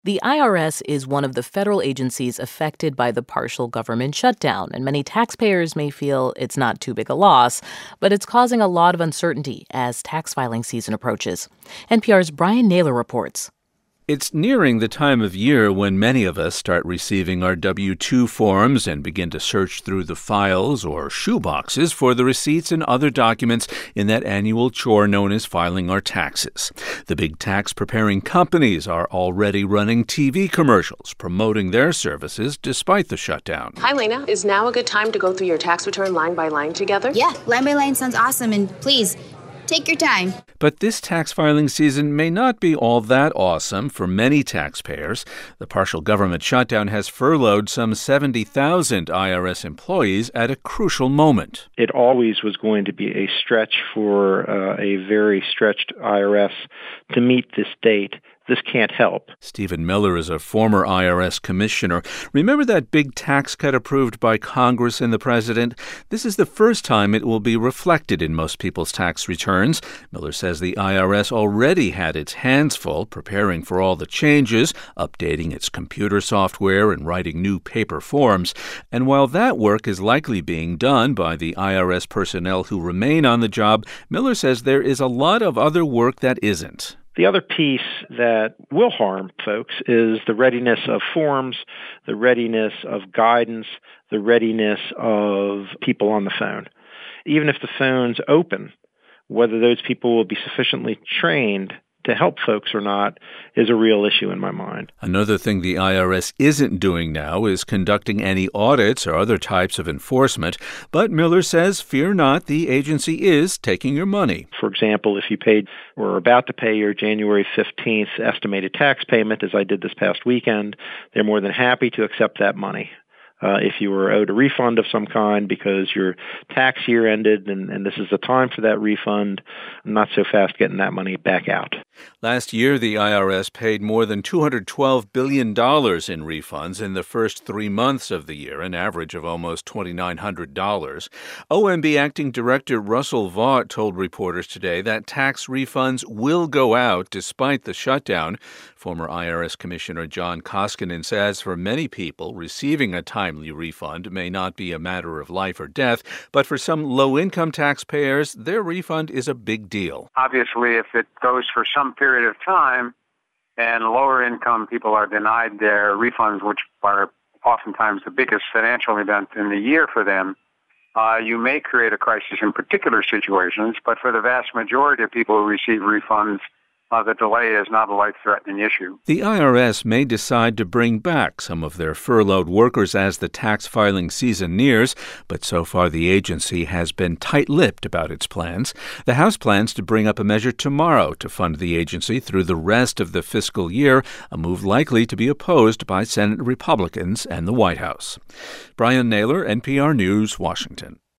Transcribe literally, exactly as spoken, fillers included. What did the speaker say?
The I R S is one of the federal agencies affected by the partial government shutdown, and many taxpayers may feel it's not too big a loss, but it's causing a lot of uncertainty as tax filing season approaches. N P R's Brian Naylor reports. It's nearing the time of year when many of us start receiving our W two forms and begin to search through the files or shoeboxes for the receipts and other documents in that annual chore known as filing our taxes. The big tax-preparing companies are already running T V commercials promoting their services despite the shutdown. Hi, Lena. Is now a good time to go through your tax return line by line together? Yeah, line by line sounds awesome, and please, take your time. But this tax filing season may not be all that awesome for many taxpayers. The partial government shutdown has furloughed some seventy thousand I R S employees at a crucial moment. It always was going to be a stretch for uh, a very stretched I R S to meet this date. This can't help. Stephen Miller is a former I R S commissioner. Remember that big tax cut approved by Congress and the president? This is the first time it will be reflected in most people's tax returns. Miller says the I R S already had its hands full preparing for all the changes, updating its computer software and writing new paper forms. And while that work is likely being done by the I R S personnel who remain on the job, Miller says there is a lot of other work that isn't. The other piece that will harm folks is the readiness of forms, the readiness of guidance, the readiness of people on the phone. Even if the phone's open, whether those people will be sufficiently trained to help folks or not is a real issue in my mind. Another thing the I R S isn't doing now is conducting any audits or other types of enforcement. But Miller says, fear not, the agency is taking your money. For example, if you paid or are about to pay your January fifteenth estimated tax payment, as I did this past weekend, they're more than happy to accept that money. Uh, if you were owed a refund of some kind because your tax year ended and, and this is the time for that refund, I'm not so fast getting that money back out. Last year, the I R S paid more than two hundred twelve billion dollars in refunds in the first three months of the year, an average of almost two thousand nine hundred dollars. O M B Acting Director Russell Vought told reporters today that tax refunds will go out despite the shutdown. Former I R S Commissioner John Koskinen says for many people, receiving a timely refund may not be a matter of life or death, but for some low-income taxpayers, their refund is a big deal. Obviously, if it goes for some period of time and lower-income people are denied their refunds, which are oftentimes the biggest financial event in the year for them, uh, you may create a crisis in particular situations, but for the vast majority of people who receive refunds, Uh, the delay is not a life-threatening issue. The I R S may decide to bring back some of their furloughed workers as the tax filing season nears, but so far the agency has been tight-lipped about its plans. The House plans to bring up a measure tomorrow to fund the agency through the rest of the fiscal year, a move likely to be opposed by Senate Republicans and the White House. Brian Naylor, N P R News, Washington.